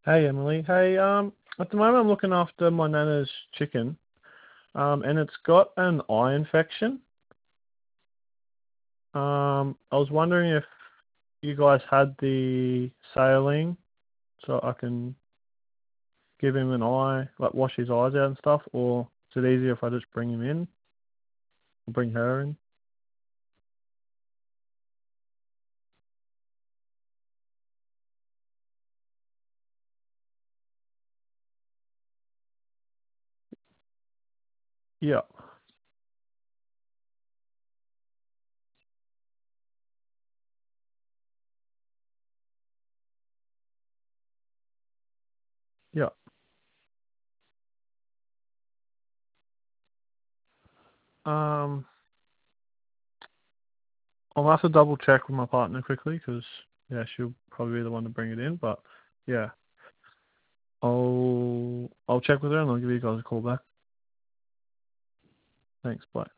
Hey Emily. Hey, at the moment I'm looking after my nana's chicken, and it's got an eye infection. I was wondering if you guys had the saline so I can give him an eye, like wash his eyes out and stuff, or is it easier if I just bring him in, or bring her in? Yeah, yeah. Um, I'll have to double check with my partner quickly because yeah, she'll probably be the one to bring it in. But yeah, I'll check with her and I'll give you guys a call back. Thanks. Bye.